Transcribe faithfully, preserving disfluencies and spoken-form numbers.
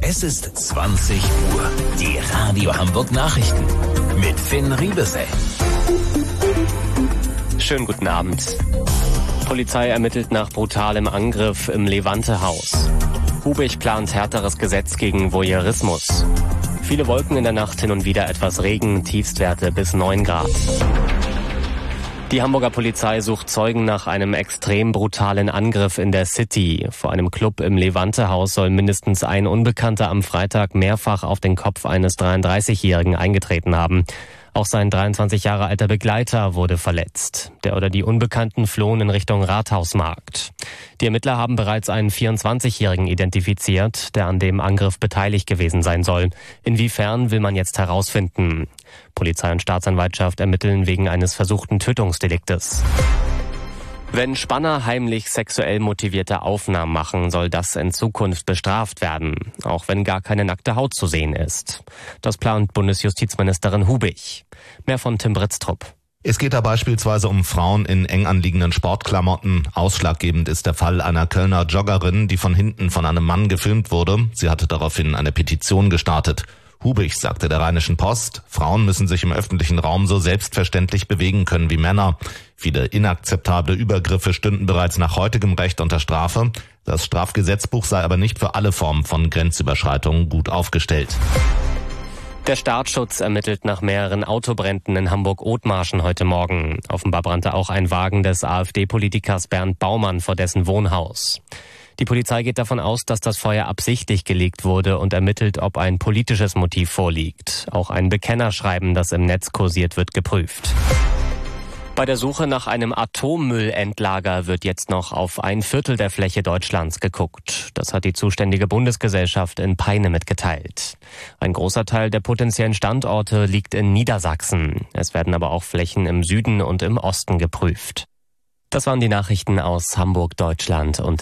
Es ist zwanzig Uhr. Die Radio Hamburg Nachrichten mit Finn Riebesell. Schönen guten Abend. Polizei ermittelt nach brutalem Angriff im Levante-Haus. Hubich plant härteres Gesetz gegen Voyeurismus. Viele Wolken in der Nacht, hin und wieder etwas Regen, Tiefstwerte bis neun Grad. Die Hamburger Polizei sucht Zeugen nach einem extrem brutalen Angriff in der City. Vor einem Club im Levante-Haus soll mindestens ein Unbekannter am Freitag mehrfach auf den Kopf eines dreiunddreißigjährigen eingetreten haben. Auch sein dreiundzwanzig Jahre alter Begleiter wurde verletzt. Der oder die Unbekannten flohen in Richtung Rathausmarkt. Die Ermittler haben bereits einen vierundzwanzigjährigen identifiziert, der an dem Angriff beteiligt gewesen sein soll. Inwiefern, will man jetzt herausfinden. Polizei und Staatsanwaltschaft ermitteln wegen eines versuchten Tötungsdeliktes. Wenn Spanner heimlich sexuell motivierte Aufnahmen machen, soll das in Zukunft bestraft werden, auch wenn gar keine nackte Haut zu sehen ist. Das plant Bundesjustizministerin Hubich. Mehr von Tim Britztrup. Es geht da beispielsweise um Frauen in eng anliegenden Sportklamotten. Ausschlaggebend ist der Fall einer Kölner Joggerin, die von hinten von einem Mann gefilmt wurde. Sie hatte daraufhin eine Petition gestartet. Hubich sagte der Rheinischen Post, Frauen müssen sich im öffentlichen Raum so selbstverständlich bewegen können wie Männer. Viele inakzeptable Übergriffe stünden bereits nach heutigem Recht unter Strafe. Das Strafgesetzbuch sei aber nicht für alle Formen von Grenzüberschreitungen gut aufgestellt. Der Staatsschutz ermittelt nach mehreren Autobränden in Hamburg-Othmarschen heute Morgen. Offenbar brannte auch ein Wagen des AfD-Politikers Bernd Baumann vor dessen Wohnhaus. Die Polizei geht davon aus, dass das Feuer absichtlich gelegt wurde und ermittelt, ob ein politisches Motiv vorliegt. Auch ein Bekennerschreiben, das im Netz kursiert, wird geprüft. Bei der Suche nach einem Atommüllendlager wird jetzt noch auf ein Viertel der Fläche Deutschlands geguckt. Das hat die zuständige Bundesgesellschaft in Peine mitgeteilt. Ein großer Teil der potenziellen Standorte liegt in Niedersachsen. Es werden aber auch Flächen im Süden und im Osten geprüft. Das waren die Nachrichten aus Hamburg, Deutschland und